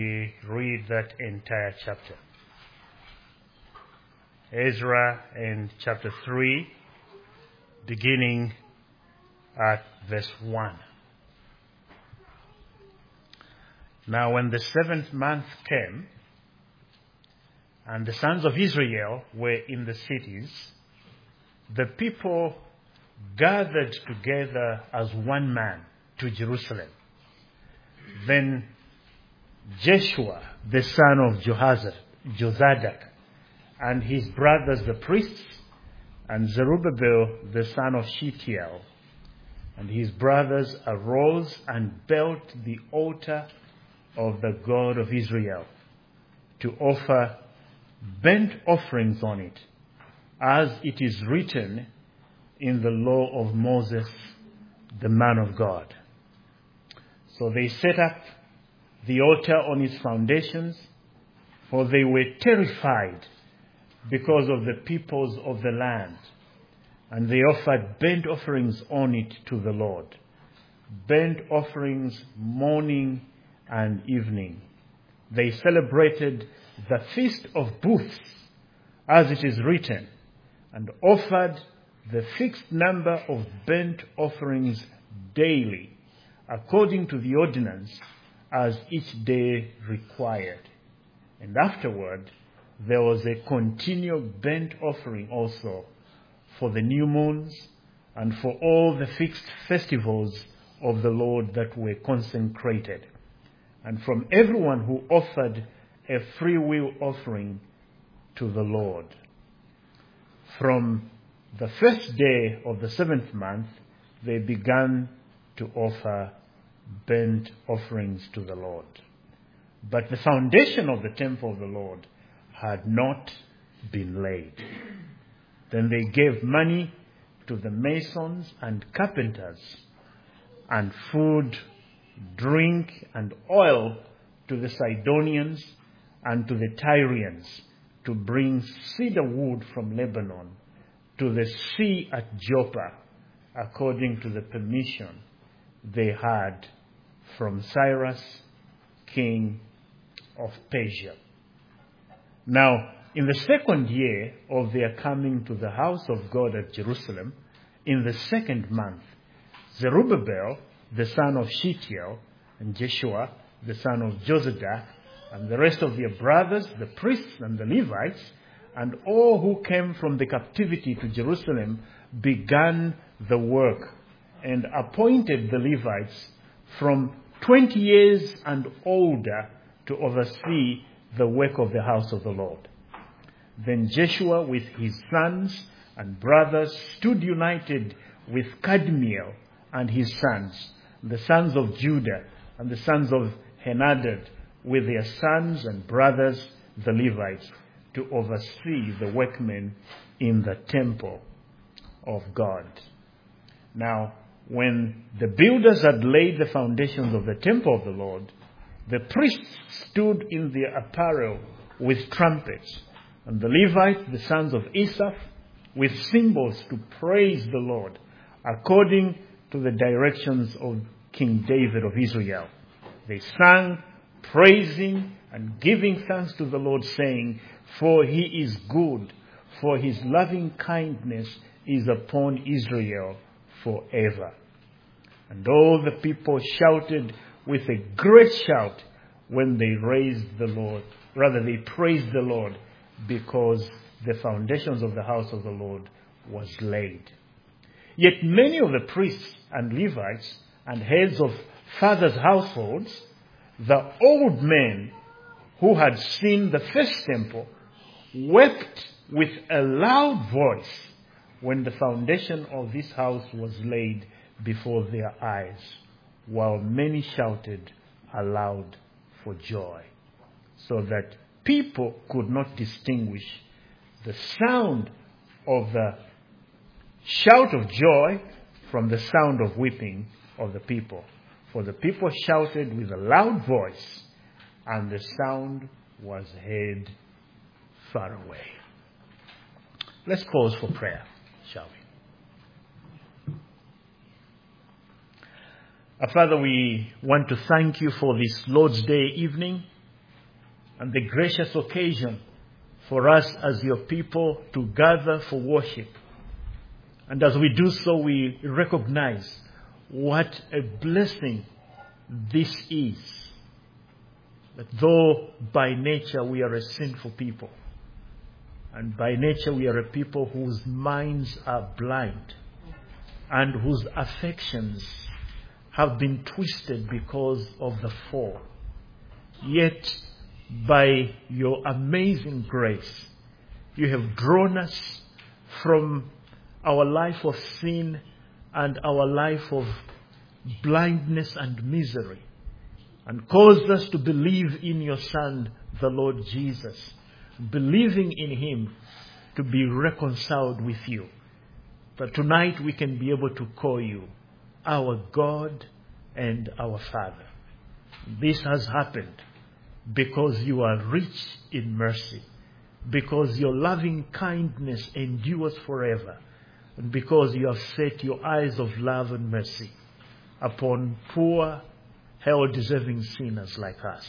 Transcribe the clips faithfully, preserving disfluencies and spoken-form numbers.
We read that entire chapter. Ezra in chapter three, beginning at verse one. Now when the seventh month came, and the sons of Israel were in the cities, the people gathered together as one man to Jerusalem. Then Jeshua, the son of Johazadak, Jozadak, and his brothers the priests, and Zerubbabel, the son of Shealtiel, and his brothers arose and built the altar of the God of Israel to offer burnt offerings on it, as it is written in the law of Moses, the man of God. So they set up the altar on its foundations, for they were terrified because of the peoples of the land. And they offered burnt offerings on it to the Lord, burnt offerings morning and evening. They celebrated the Feast of Booths, as it is written, and offered the fixed number of burnt offerings daily, according to the ordinance as each day required. And afterward, there was a continual burnt offering also for the new moons and for all the fixed festivals of the Lord that were consecrated, and from everyone who offered a free will offering to the Lord. From the first day of the seventh month, they began to offer burnt offerings to the Lord. But the foundation of the temple of the Lord had not been laid. Then they gave money to the masons and carpenters, and food, drink, and oil to the Sidonians and to the Tyrians, to bring cedar wood from Lebanon to the sea at Joppa, according to the permission they had from Cyrus, king of Persia. Now, in the second year of their coming to the house of God at Jerusalem, in the second month, Zerubbabel, the son of Shealtiel, and Jeshua, the son of Jozadak, and the rest of their brothers, the priests and the Levites, and all who came from the captivity to Jerusalem, began the work and appointed the Levites from twenty years and older to oversee the work of the house of the Lord. Then Jeshua with his sons and brothers stood united with Kadmiel and his sons, the sons of Judah and the sons of Henadad, with their sons and brothers, the Levites, to oversee the workmen in the temple of God. Now, when the builders had laid the foundations of the temple of the Lord, the priests stood in their apparel with trumpets, and the Levites, the sons of Asaph, with cymbals to praise the Lord, according to the directions of King David of Israel. They sang, praising and giving thanks to the Lord, saying, "For he is good, for his loving kindness is upon Israel forever." And all the people shouted with a great shout when they raised the Lord. Rather, they praised the Lord, because the foundations of the house of the Lord was laid. Yet many of the priests and Levites and heads of fathers' households, the old men who had seen the first temple, wept with a loud voice when the foundation of this house was laid before their eyes, while many shouted aloud for joy, so that people could not distinguish the sound of the shout of joy from the sound of weeping of the people. For the people shouted with a loud voice, and the sound was heard far away. Let's pause for prayer, shall we? Our Father, we want to thank you for this Lord's Day evening and the gracious occasion for us as your people to gather for worship. And as we do so, we recognize what a blessing this is. That though by nature we are a sinful people, and by nature we are a people whose minds are blind, and whose affections have been twisted because of the fall, yet by your amazing grace, you have drawn us from our life of sin and our life of blindness and misery, and caused us to believe in your Son, the Lord Jesus, believing in him to be reconciled with you. That tonight we can be able to call you our God and our Father. This has happened because you are rich in mercy, because your loving kindness endures forever, and because you have set your eyes of love and mercy upon poor, hell-deserving sinners like us.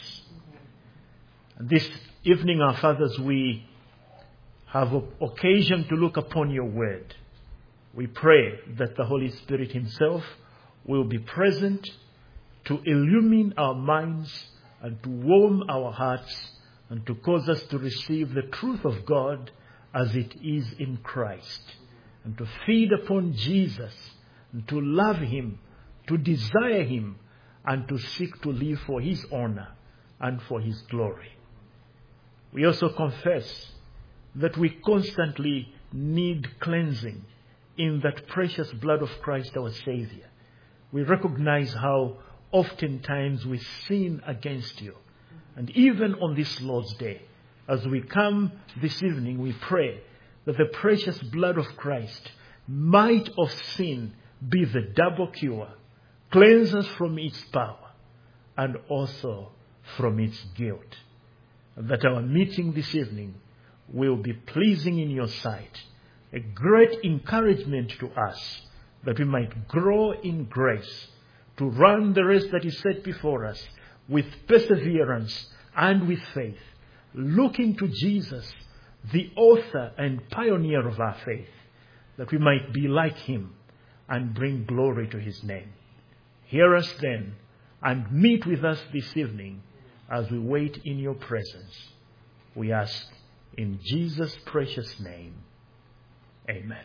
And this evening, our fathers, we have occasion to look upon your word. We pray that the Holy Spirit himself will be present to illumine our minds and to warm our hearts and to cause us to receive the truth of God as it is in Christ, and to feed upon Jesus, and to love him, to desire him, and to seek to live for his honor and for his glory. We also confess that we constantly need cleansing in that precious blood of Christ our Savior. We recognize how oftentimes we sin against you. And even on this Lord's Day, as we come this evening, we pray that the precious blood of Christ might of sin be the double cure, cleanse us from its power and also from its guilt. That our meeting this evening will be pleasing in your sight, a great encouragement to us that we might grow in grace to run the race that is set before us with perseverance and with faith, looking to Jesus, the author and pioneer of our faith, that we might be like him and bring glory to his name. Hear us then and meet with us this evening as we wait in your presence. We ask in Jesus' precious name. Amen.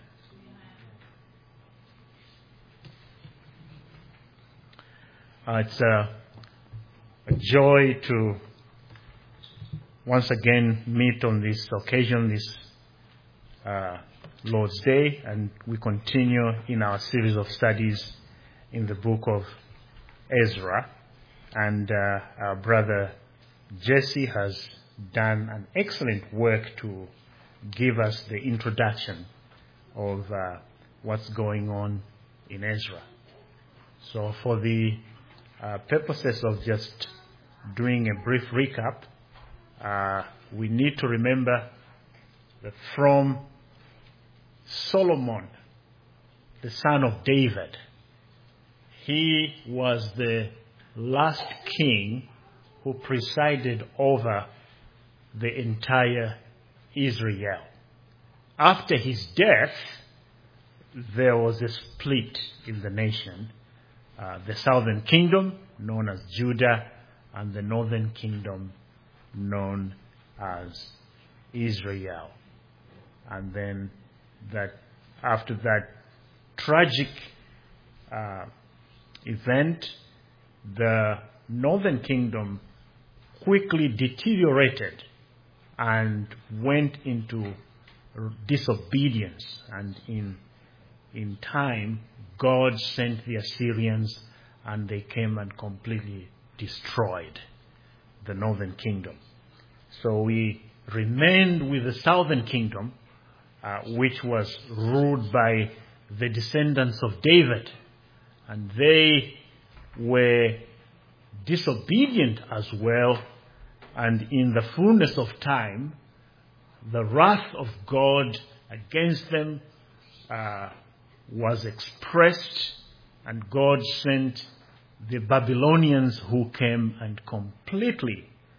Uh, it's a, a joy to once again meet on this occasion, this uh, Lord's Day, and we continue in our series of studies in the book of Ezra. And uh, our brother Jesse has done an excellent work to give us the introduction of uh, what's going on in Ezra. So for the uh, purposes of just doing a brief recap, uh, we need to remember that from Solomon, the son of David, he was the last king who presided over the entire Israel. After his death, there was a split in the nation. Uh, the southern kingdom, known as Judah, and the northern kingdom, known as Israel. And then that after that tragic uh, event, the northern kingdom quickly deteriorated and went into disobedience. And in in time, God sent the Assyrians, and they came and completely destroyed the northern kingdom. So we remained with the southern kingdom, uh, which was ruled by the descendants of David, and they were disobedient as well. And in the fullness of time, the wrath of God against them uh, was expressed, and God sent the Babylonians, who came and completely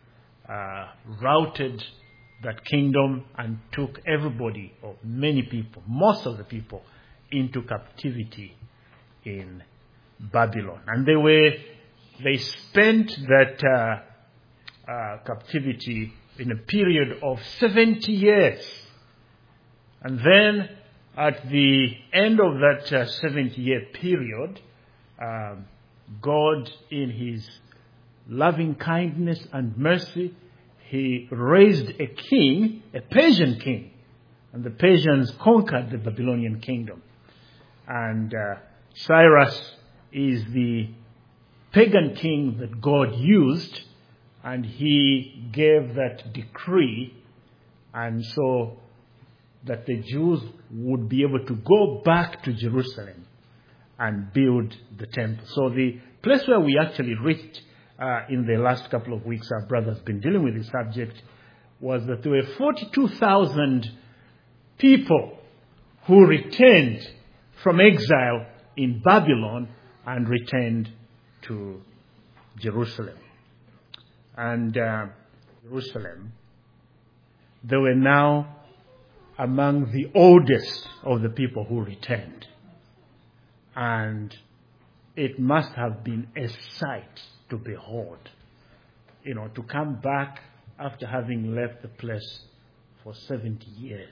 uh, routed that kingdom and took everybody, or many people, most of the people, into captivity in Babylon. And they were, they spent that uh, uh, captivity in a period of seventy years. And then at the end of that uh, seventy-year period, um, God, in His loving kindness and mercy, He raised a king, a Persian king. And the Persians conquered the Babylonian kingdom. And uh, Cyrus is the pagan king that God used, and he gave that decree, and so that the Jews would be able to go back to Jerusalem and build the temple. So the place where we actually reached uh, in the last couple of weeks, our brother's been dealing with this subject, was that there were forty-two thousand people who returned from exile in Babylon and returned to Jerusalem. And uh, Jerusalem, they were now among the oldest of the people who returned. And it must have been a sight to behold, you know, to come back after having left the place for seventy years.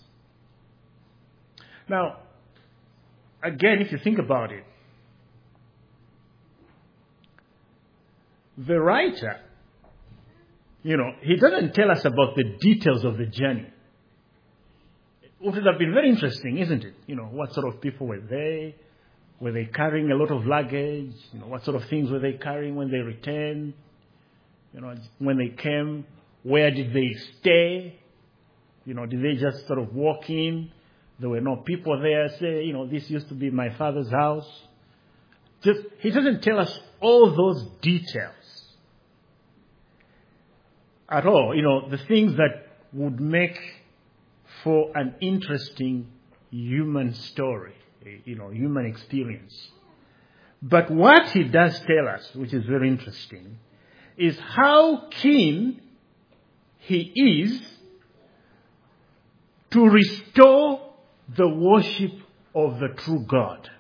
Now, again, if you think about it, the writer, you know, he doesn't tell us about the details of the journey. It would have been very interesting, isn't it? You know, what sort of people were they? Were they carrying a lot of luggage? You know, what sort of things were they carrying when they returned? You know, when they came, where did they stay? You know, did they just sort of walk in? There were no people there. Say, you know, this used to be my father's house. Just, he doesn't tell us all those details at all. You know, the things that would make for an interesting human story, you know, human experience. But what he does tell us, which is very interesting, is how keen he is to restore the worship of the true God.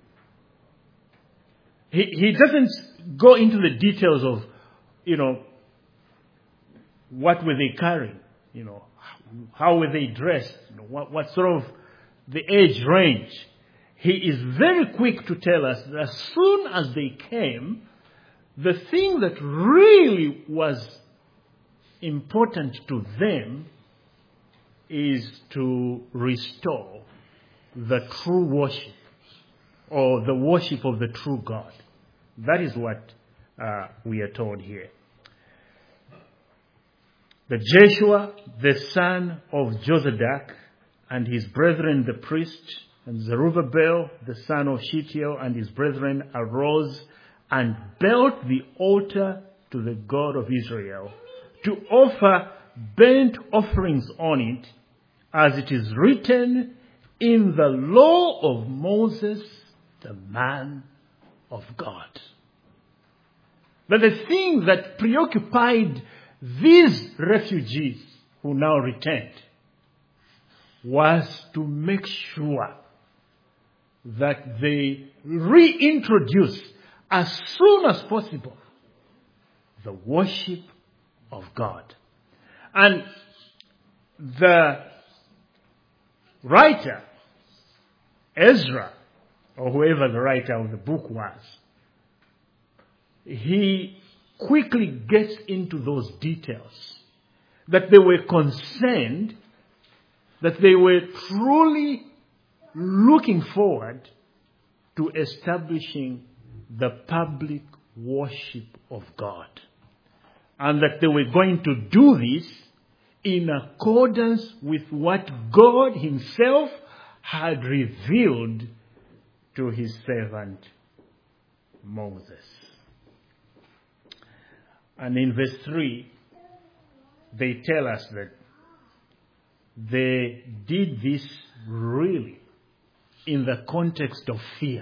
He, he doesn't go into the details of, you know, what were they carrying, you know, how were they dressed, you know, what, what sort of the age range. He is very quick to tell us that as soon as they came, the thing that really was important to them is to restore the true worship, or the worship of the true God. That is what uh, we are told here. That Joshua, the son of Jozadak, and his brethren the priests, and Zerubbabel, the son of Shealtiel, and his brethren arose and built the altar to the God of Israel, to offer burnt offerings on it, as it is written in the law of Moses, the man of God. But the thing that preoccupied these refugees who now returned was to make sure that they reintroduce as soon as possible the worship of God. And the writer, Ezra, or whoever the writer of the book was, he quickly gets into those details, that they were concerned, that they were truly looking forward to establishing the public worship of God. And that they were going to do this in accordance with what God himself had revealed to his servant Moses. And in verse three, they tell us that they did this really in the context of fear.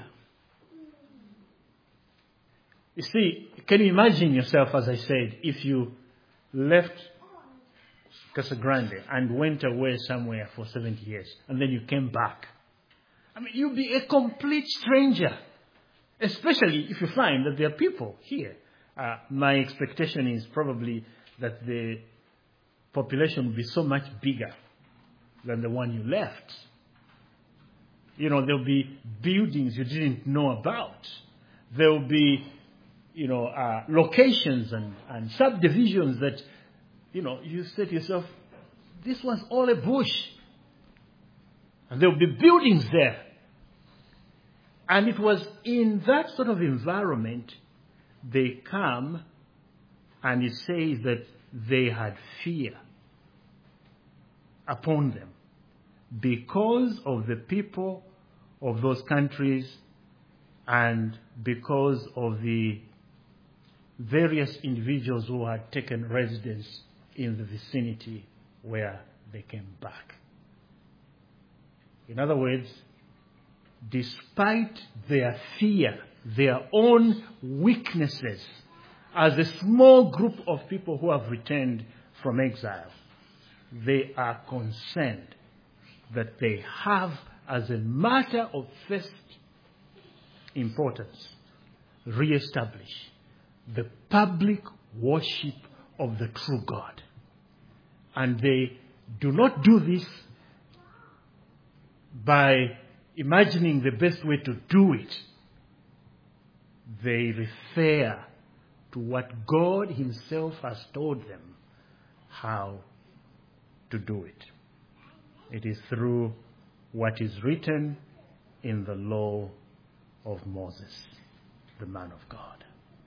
You see, can you imagine yourself, as I said, if you left Casa Grande and went away somewhere for seventy years, and then you came back, I mean, you'll be a complete stranger, especially if you find that there are people here. Uh, my expectation is probably that the population will be so much bigger than the one you left. You know, there'll be buildings you didn't know about. There'll be, you know, uh, locations and, and subdivisions that, you know, you say to yourself, this was all a bush. And there'll be buildings there. And it was in that sort of environment they come, and it says that they had fear upon them because of the people of those countries and because of the various individuals who had taken residence in the vicinity where they came back. In other words, despite their fear, their own weaknesses, as a small group of people who have returned from exile, they are concerned that they have, as a matter of first importance, re-establish the public worship of the true God. And they do not do this by imagining the best way to do it. They refer to what God himself has told them how to do it. It is through what is written in the law of Moses, the man of God.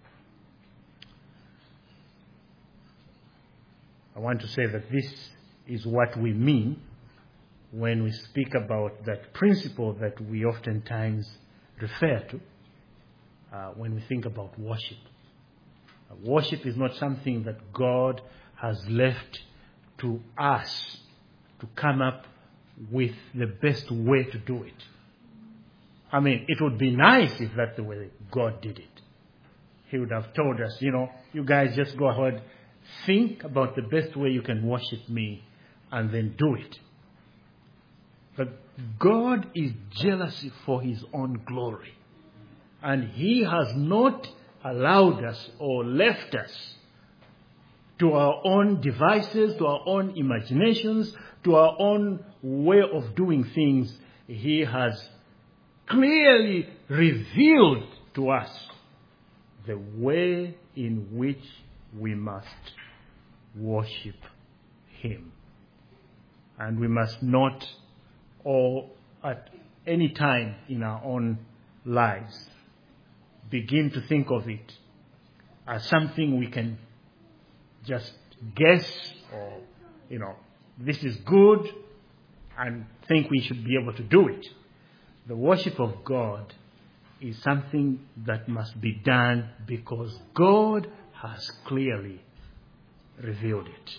I want to say that this is what we mean when we speak about that principle that we oftentimes refer to uh, when we think about worship. Uh, worship is not something that God has left to us to come up with the best way to do it. I mean, it would be nice if that's the way God did it. He would have told us, you know, you guys just go ahead, think about the best way you can worship me, and then do it. But God is jealous for his own glory. And he has not allowed us or left us to our own devices, to our own imaginations, to our own way of doing things. He has clearly revealed to us the way in which we must worship him. And we must not, or at any time in our own lives, begin to think of it as something we can just guess, or, you know, this is good, and think we should be able to do it. The worship of God is something that must be done because God has clearly revealed it.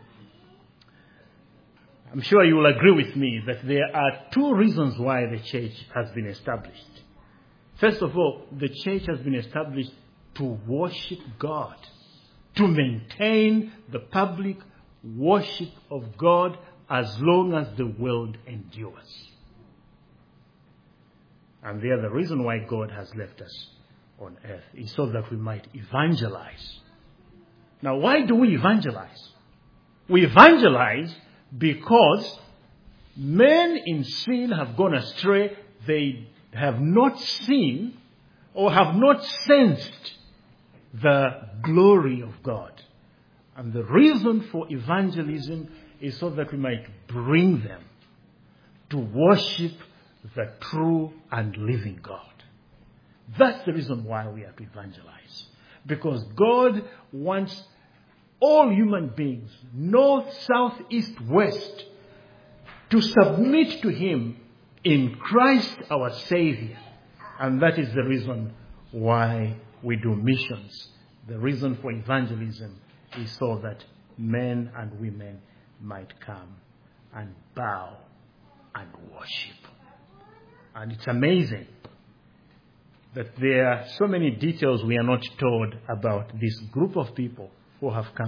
I'm sure you will agree with me that there are two reasons why the church has been established. First of all, the church has been established to worship God, to maintain the public worship of God as long as the world endures. And the other reason why God has left us on earth is so that we might evangelize. Now, why do we evangelize? We evangelize because men in sin have gone astray. They have not seen or have not sensed the glory of God. And the reason for evangelism is so that we might bring them to worship the true and living God. That's the reason why we have to evangelize. Because God wants all human beings, north, south, east, west, to submit to him in Christ our Savior. And that is the reason why we do missions. The reason for evangelism is so that men and women might come and bow and worship. And it's amazing that there are so many details we are not told about this group of people who have come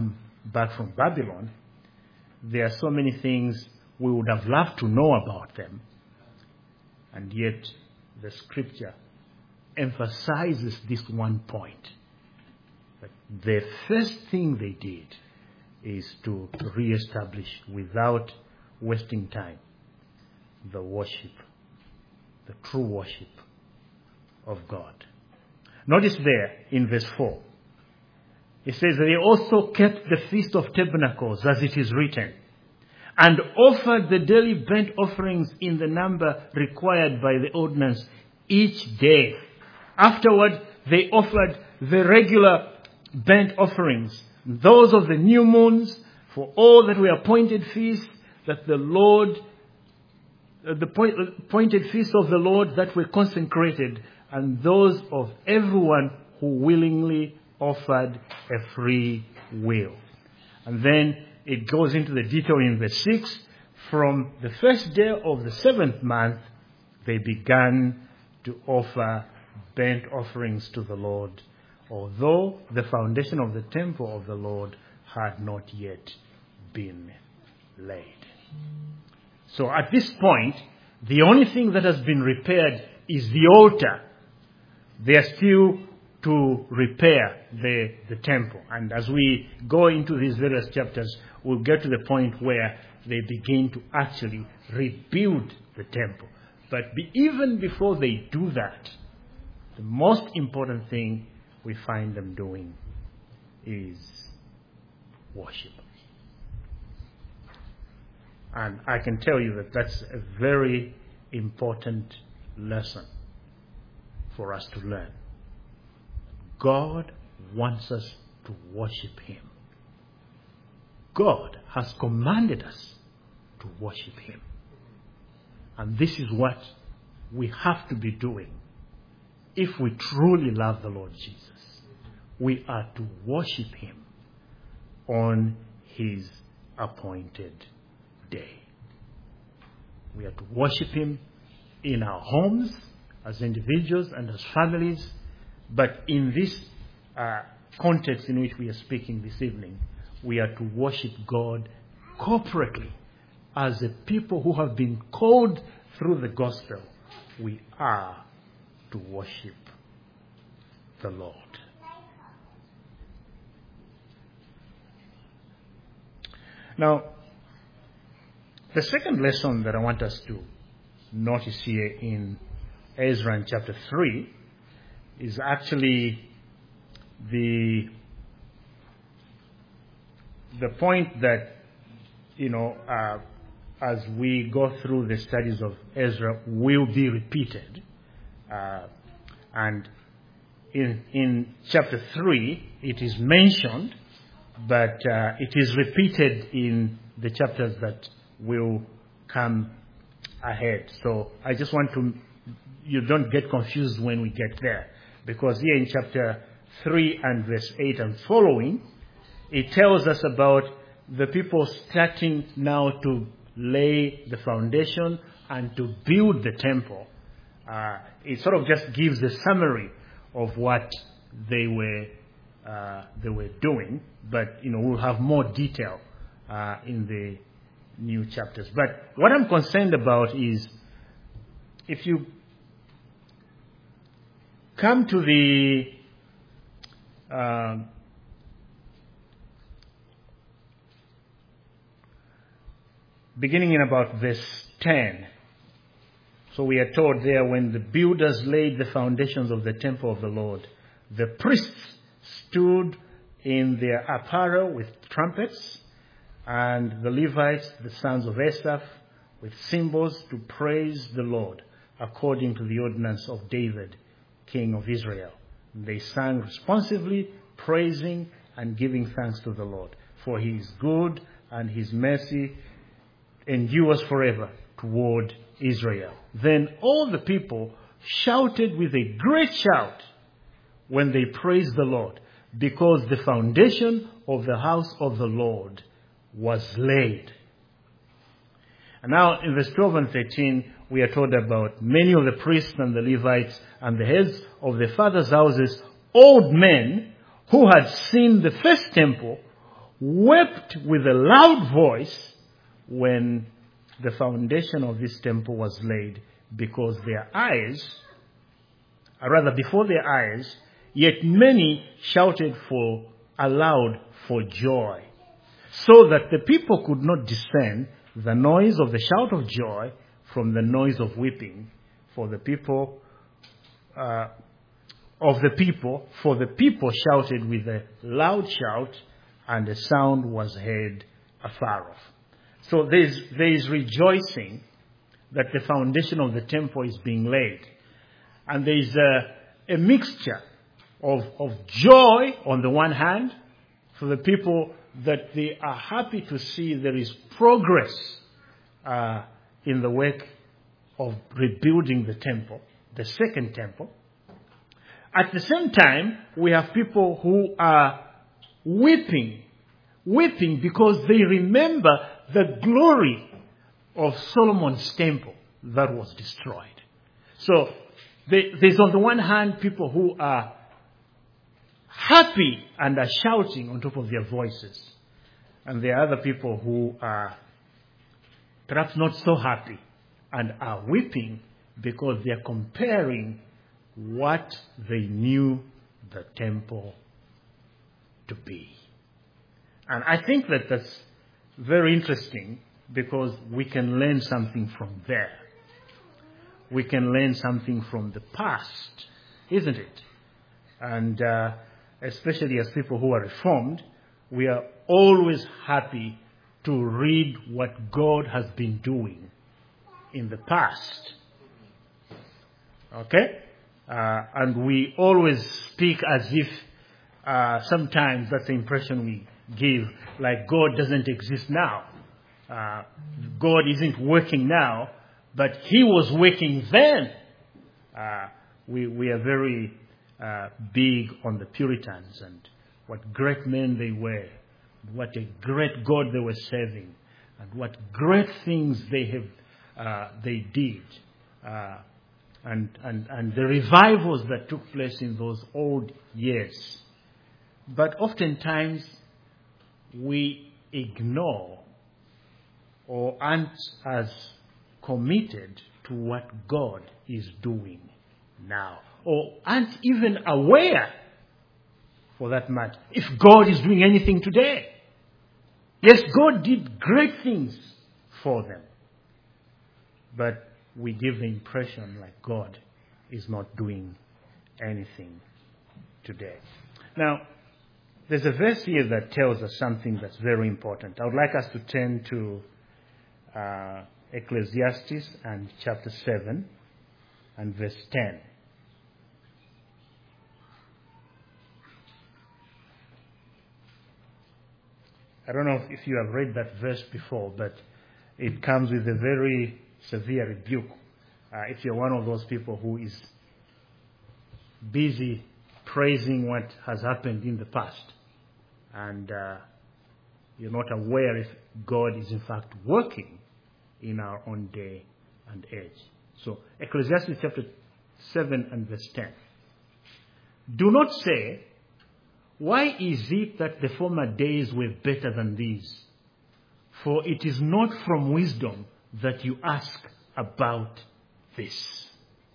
back from Babylon, there are so many things we would have loved to know about them. And yet the scripture emphasizes this one point. That the first thing they did is to reestablish, without wasting time, the worship, the true worship of God. Notice there in verse four, it says that they also kept the Feast of Tabernacles, as it is written, and offered the daily burnt offerings in the number required by the ordinance each day. Afterward, they offered the regular burnt offerings, those of the new moons, for all that were appointed feasts that the Lord, uh, the point, uh, appointed feasts of the Lord that were consecrated, and those of everyone who willingly offered a free will. And then it goes into the detail in verse six. From the first day of the seventh month, they began to offer burnt offerings to the Lord, although the foundation of the temple of the Lord had not yet been laid. So at this point, the only thing that has been repaired is the altar. They are still to repair the, the temple. And as we go into these various chapters, we'll get to the point where they begin to actually rebuild the temple. But be, even before they do that, the most important thing we find them doing is worship. And I can tell you that that's a very important lesson for us to learn. God wants us to worship Him. God has commanded us to worship Him. And this is what we have to be doing if we truly love the Lord Jesus. We are to worship Him on His appointed day. We are to worship Him in our homes, as individuals and as families. But in this uh, context in which we are speaking this evening, we are to worship God corporately as a people who have been called through the gospel. We are to worship the Lord. Now, the second lesson that I want us to notice here in Ezra in chapter three is actually the the point that, you know, uh, as we go through the studies of Ezra, will be repeated. Uh, and in in chapter three, it is mentioned, but uh, it is repeated in the chapters that will come ahead. So I just want to, you don't get confused when we get there. Because here in chapter three and verse eight and following, it tells us about the people starting now to lay the foundation and to build the temple. Uh, it sort of just gives a summary of what they were uh, they were doing, but you know we'll have more detail uh, in the new chapters. But what I'm concerned about is if you come to the uh, beginning in about verse ten. So we are told there, when the builders laid the foundations of the temple of the Lord, the priests stood in their apparel with trumpets, and the Levites, the sons of Asaph, with cymbals to praise the Lord, according to the ordinance of David, King of Israel. They sang responsively, praising and giving thanks to the Lord, for He is good and His mercy endures forever toward Israel. Then all the people shouted with a great shout when they praised the Lord, because the foundation of the house of the Lord was laid. And now in verse twelve and thirteen, we are told about many of the priests and the Levites and the heads of the fathers' houses, old men who had seen the first temple, wept with a loud voice when the foundation of this temple was laid, because their eyes, or rather before their eyes, yet many shouted for aloud for joy, so that the people could not discern the noise of the shout of joy from the noise of weeping for the people uh, of the people, for the people shouted with a loud shout, and the sound was heard afar off. So there is, there is rejoicing that the foundation of the temple is being laid. And there is a, a mixture of, of joy on the one hand, for the people that they are happy to see there is progress uh, in the work of rebuilding the temple, the second temple. At the same time, we have people who are weeping, weeping because they remember the glory of Solomon's temple that was destroyed. So there's on the one hand people who are happy and are shouting on top of their voices. And there are other people who are perhaps not so happy and are weeping because they are comparing what they knew the temple to be. And I think that that's very interesting, because we can learn something from there. We can learn something from the past, isn't it? And uh, especially as people who are reformed, we are always happy to read what God has been doing in the past. Okay? Uh, and we always speak as if uh, sometimes that's the impression we give, like God doesn't exist now. Uh, God isn't working now, but He was working then. Uh, we, we are very uh, big on the Puritans and what great men they were, what a great God they were serving, and what great things they have uh, they did, uh, and and and the revivals that took place in those old years. But oftentimes we ignore or aren't as committed to what God is doing now, or aren't even aware, for that matter, if God is doing anything today. Yes, God did great things for them, but we give the impression like God is not doing anything today. Now, there's a verse here that tells us something that's very important. I would like us to turn to uh, Ecclesiastes and chapter seven and verse ten. I don't know if you have read that verse before, but it comes with a very severe rebuke. Uh, if you're one of those people who is busy praising what has happened in the past, and uh, you're not aware if God is in fact working in our own day and age. So, Ecclesiastes chapter seven and verse ten. Do not say, why is it that the former days were better than these? For it is not from wisdom that you ask about this.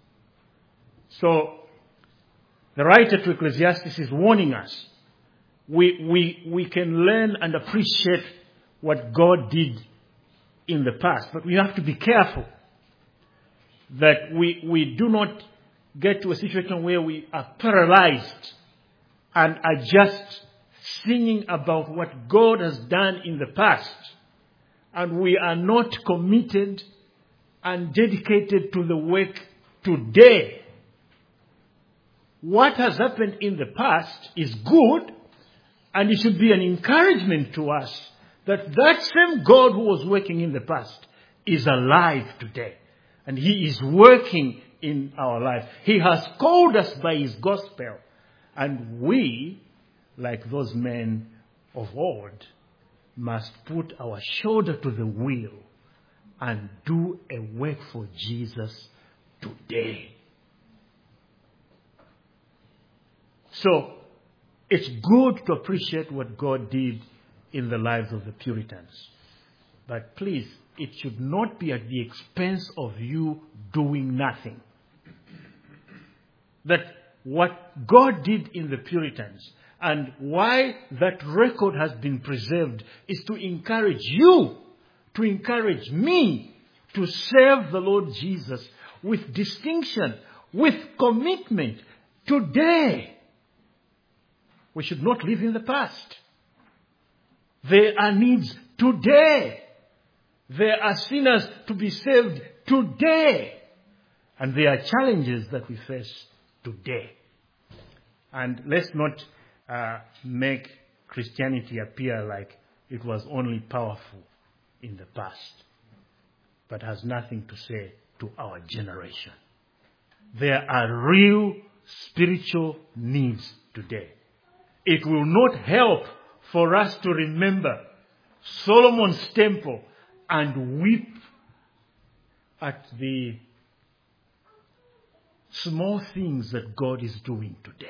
So, the writer to Ecclesiastes is warning us. We, we, we can learn and appreciate what God did in the past, but we have to be careful that we, we do not get to a situation where we are paralyzed and are just singing about what God has done in the past, and we are not committed and dedicated to the work today. What has happened in the past is good, and it should be an encouragement to us that that same God who was working in the past is alive today. And He is working in our life. He has called us by His gospel. And we, like those men of old, must put our shoulder to the wheel and do a work for Jesus today. So, it's good to appreciate what God did in the lives of the Puritans. But please, it should not be at the expense of you doing nothing. That what God did in the Puritans and why that record has been preserved is to encourage you, to encourage me to serve the Lord Jesus with distinction, with commitment today. We should not live in the past. There are needs today. There are sinners to be saved today. And there are challenges that we face today. And let's not uh, make Christianity appear like it was only powerful in the past, but has nothing to say to our generation. There are real spiritual needs today. It will not help for us to remember Solomon's temple and weep at the small things that God is doing today.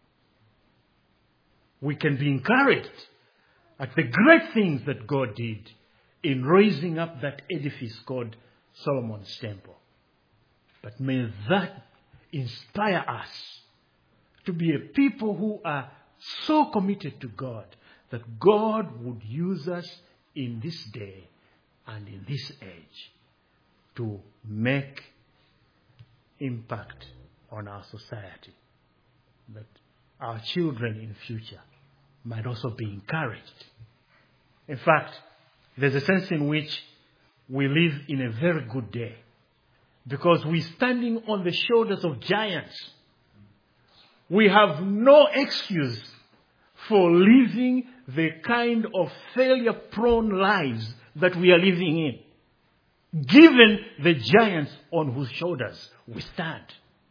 We can be encouraged at the great things that God did in raising up that edifice called Solomon's temple. But may that inspire us to be a people who are so committed to God that God would use us in this day and in this age to make impact on our society. That our children in future might also be encouraged. In fact, there's a sense in which we live in a very good day because we're standing on the shoulders of giants. We have no excuse for living the kind of failure-prone lives that we are living in, given the giants on whose shoulders we stand.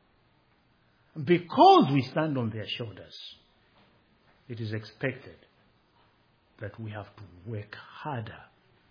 Because we stand on their shoulders, it is expected that we have to work harder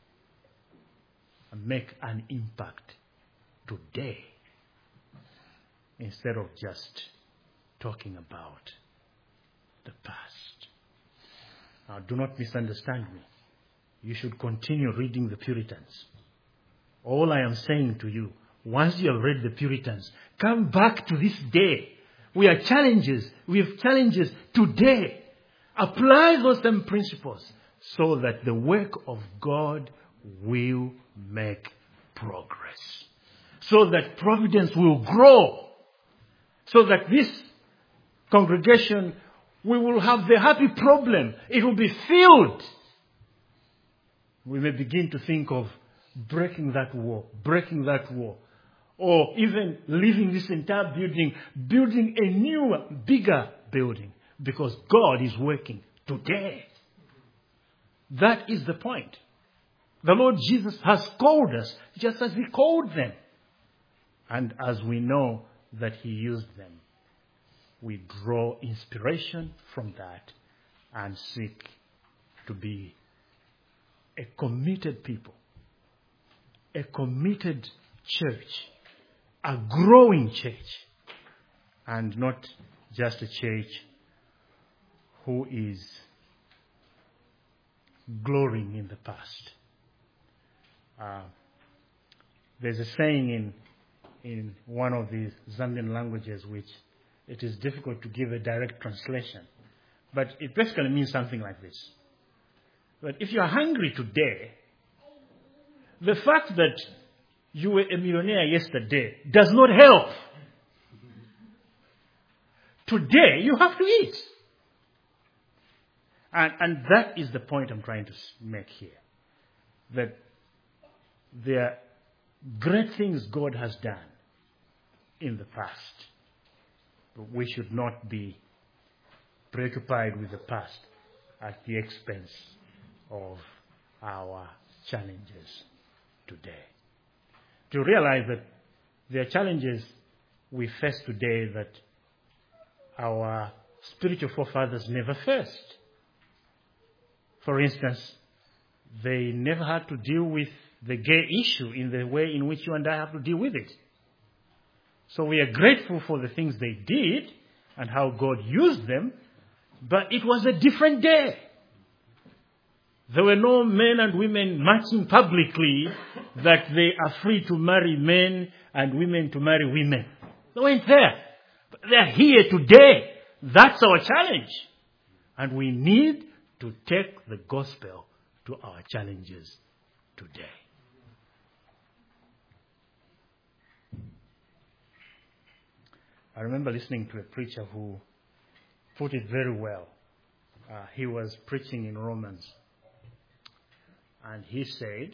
and make an impact today instead of just talking about the past. Now, do not misunderstand me. You should continue reading the Puritans. All I am saying to you, once you have read the Puritans, come back to this day. We have challenges. We have challenges today. Apply those same principles so that the work of God will make progress. So that providence will grow. So that this congregation, we will have the happy problem. It will be filled. We may begin to think of breaking that wall, breaking that wall. Or even leaving this entire building, building a newer, bigger building. Because God is working today. That is the point. The Lord Jesus has called us just as He called them. And as we know that He used them, we draw inspiration from that and seek to be a committed people, a committed church, a growing church, and not just a church who is glorying in the past. Uh, there's a saying in in one of the Zambian languages which it is difficult to give a direct translation, but it basically means something like this. But if you are hungry today, the fact that you were a millionaire yesterday does not help. Today, you have to eat. And, and that is the point I'm trying to make here. That there are great things God has done in the past. But we should not be preoccupied with the past at the expense of our challenges today. To realize that there are challenges we face today that our spiritual forefathers never faced. For instance, they never had to deal with the gay issue in the way in which you and I have to deal with it. So we are grateful for the things they did and how God used them, but it was a different day. There were no men and women marching publicly that they are free to marry men and women to marry women. They weren't there. But they are here today. That's our challenge. And we need to take the gospel to our challenges today. I remember listening to a preacher who put it very well. Uh, he was preaching in Romans. And he said,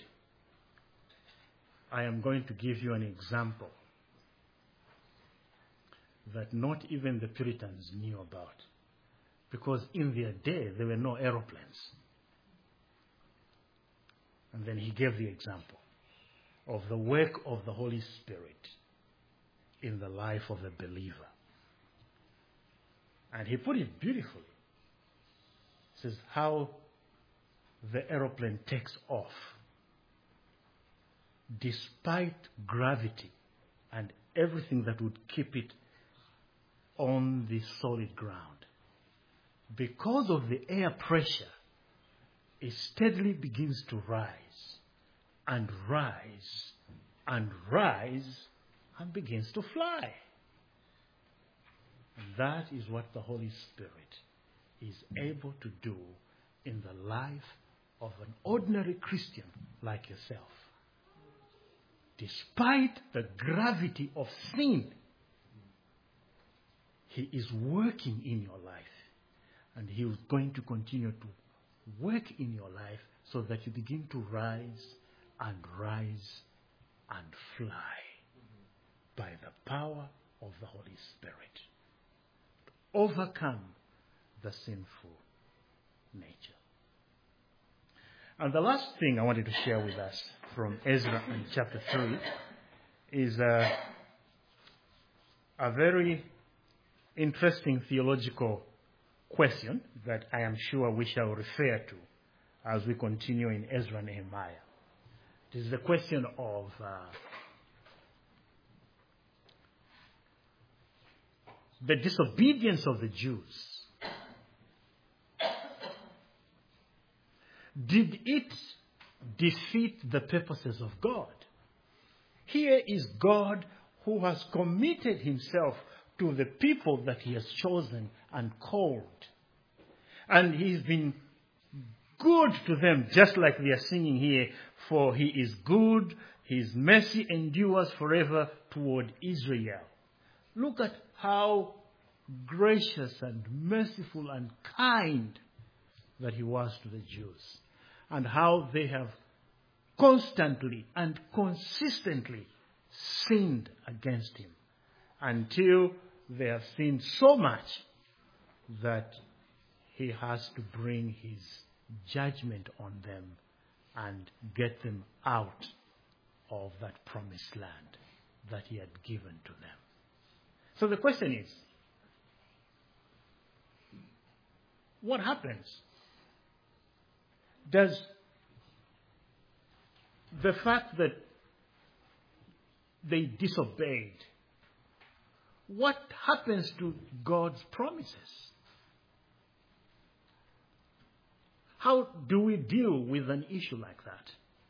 I am going to give you an example that not even the Puritans knew about. Because in their day, there were no aeroplanes. And then he gave the example of the work of the Holy Spirit in the life of a believer. And he put it beautifully. He says, how the aeroplane takes off despite gravity and everything that would keep it on the solid ground. Because of the air pressure, it steadily begins to rise and rise and rise and begins to fly. And that is what the Holy Spirit is able to do in the life of an ordinary Christian like yourself. Despite the gravity of sin, He is working in your life. And He is going to continue to work in your life so that you begin to rise and rise and fly by the power of the Holy Spirit. To overcome the sinful nature. And the last thing I wanted to share with us from Ezra in chapter three is a, a very interesting theological question that I am sure we shall refer to as we continue in Ezra and Nehemiah. It is the question of uh, the disobedience of the Jews. Did it defeat the purposes of God? Here is God who has committed Himself to the people that He has chosen and called. And He's been good to them, just like we are singing here, for He is good, His mercy endures forever toward Israel. Look at how gracious and merciful and kind that He was to the Jews, and how they have constantly and consistently sinned against Him until they have sinned so much that He has to bring His judgment on them and get them out of that promised land that He had given to them. So the question is, what happens? Does the fact that they disobeyed, what happens to God's promises? How do we deal with an issue like that?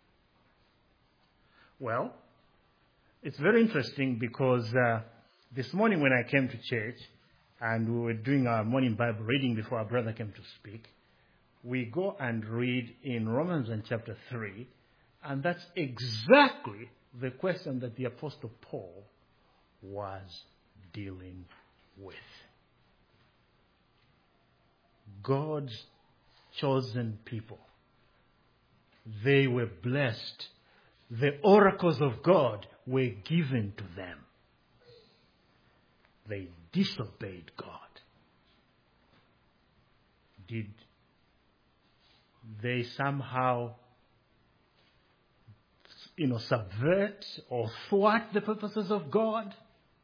Well, it's very interesting because uh, this morning when I came to church and we were doing our morning Bible reading before our brother came to speak, we go and read in Romans chapter three, and that's exactly the question that the Apostle Paul was dealing with. God's chosen people. They were blessed. The oracles of God were given to them. They disobeyed God. Did they somehow, you know, subvert or thwart the purposes of God?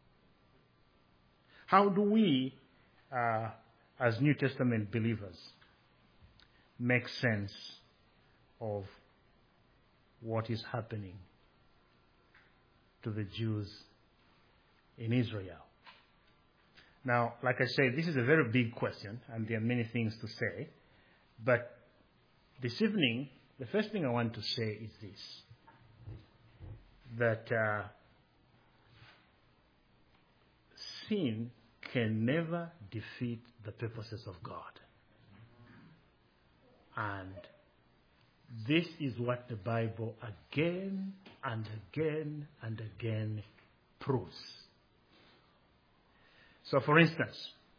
How do we, uh, as New Testament believers, make sense of what is happening to the Jews in Israel? Now, like I said, this is a very big question, and there are many things to say, but this evening, the first thing I want to say is this, that uh, sin can never defeat the purposes of God. And this is what the Bible again and again and again proves. So, for instance,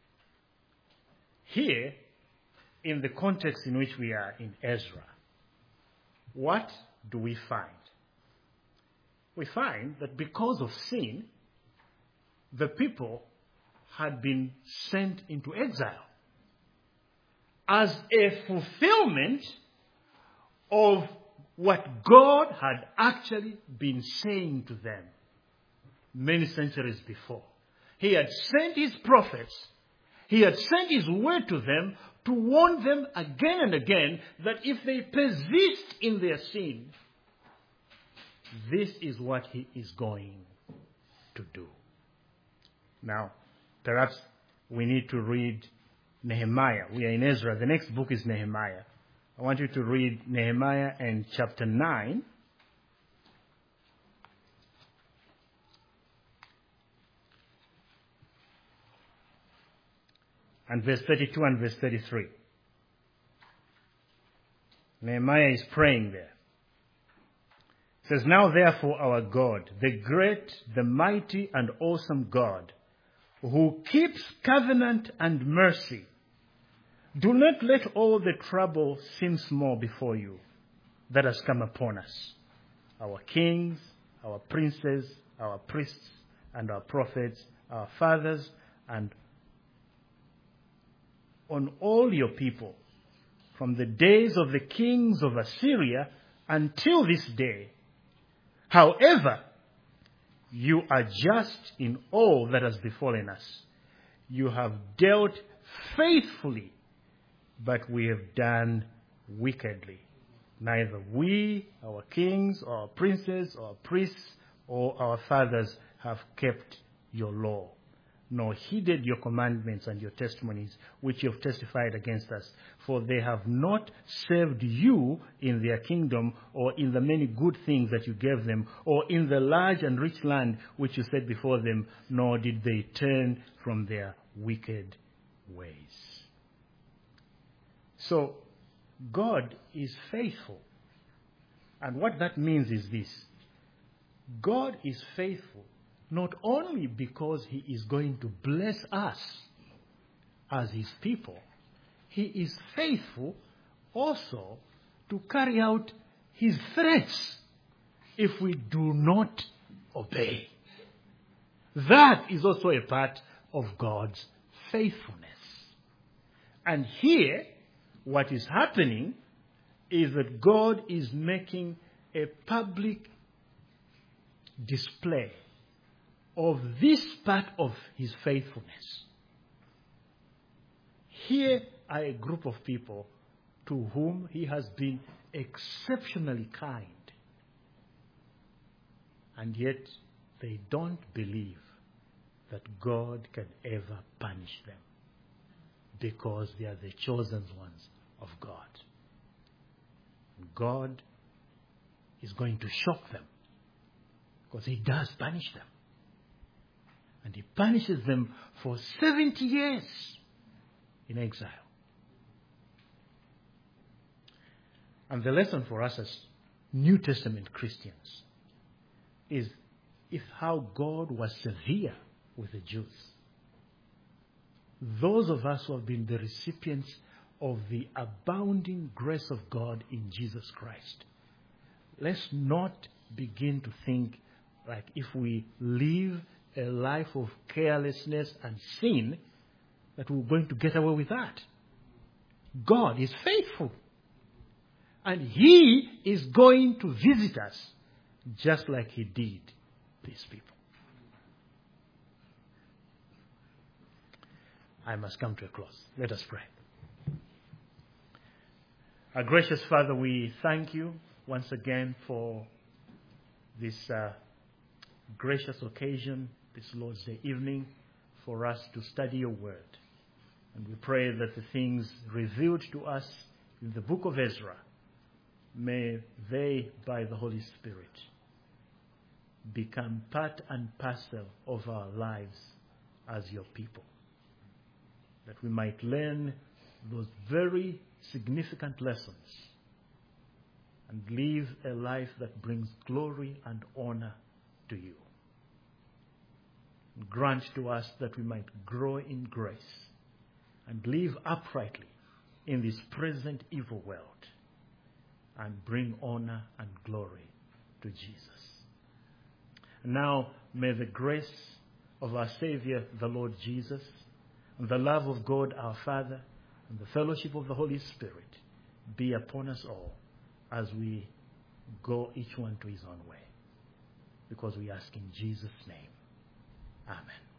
here, in the context in which we are in Ezra, what do we find? We find that because of sin, the people had been sent into exile as a fulfillment of what God had actually been saying to them many centuries before. He had sent his prophets, he had sent his word to them to warn them again and again that if they persist in their sin, this is what he is going to do. Now, perhaps we need to read Nehemiah. We are in Ezra. The next book is Nehemiah. I want you to read Nehemiah and chapter nine. And verse thirty-two and verse thirty-three. Nehemiah is praying there. It says, "Now therefore our God, the great, the mighty and awesome God, who keeps covenant and mercy, do not let all the trouble seem small before you that has come upon us, our kings, our princes, our priests, and our prophets, our fathers, and on all your people, from the days of the kings of Assyria until this day. However, you are just in all that has befallen us. You have dealt faithfully, but we have done wickedly. Neither we, our kings, or our princes, or our priests, or our fathers have kept your law, nor heeded your commandments and your testimonies, which you have testified against us. For they have not served you in their kingdom, or in the many good things that you gave them, or in the large and rich land which you set before them, nor did they turn from their wicked ways." So, God is faithful. And what that means is this. God is faithful not only because he is going to bless us as his people, he is faithful also to carry out his threats if we do not obey. That is also a part of God's faithfulness. And here, what is happening is that God is making a public display of this part of his faithfulness. Here are a group of people to whom he has been exceptionally kind. And yet they don't believe that God can ever punish them because they are the chosen ones of God. God is going to shock them because he does punish them. And he punishes them for seventy years in exile. And the lesson for us as New Testament Christians is if how God was severe with the Jews. Those of us who have been the recipients of the abounding grace of God in Jesus Christ, let's not begin to think like if we live a life of carelessness and sin, that we're going to get away with that. God is faithful. And he is going to visit us just like he did these people. I must come to a close. Let us pray. Our gracious Father, we thank you once again for this uh, gracious occasion, this Lord's Day evening, for us to study your word. And we pray that the things revealed to us in the book of Ezra may they, by the Holy Spirit, become part and parcel of our lives as your people. That we might learn those very significant lessons and live a life that brings glory and honor to you. Grant to us that we might grow in grace and live uprightly in this present evil world and bring honor and glory to Jesus. Now may the grace of our Savior, the Lord Jesus, and the love of God our Father, and the fellowship of the Holy Spirit be upon us all as we go each one to his own way. Because we ask in Jesus' name. Amen.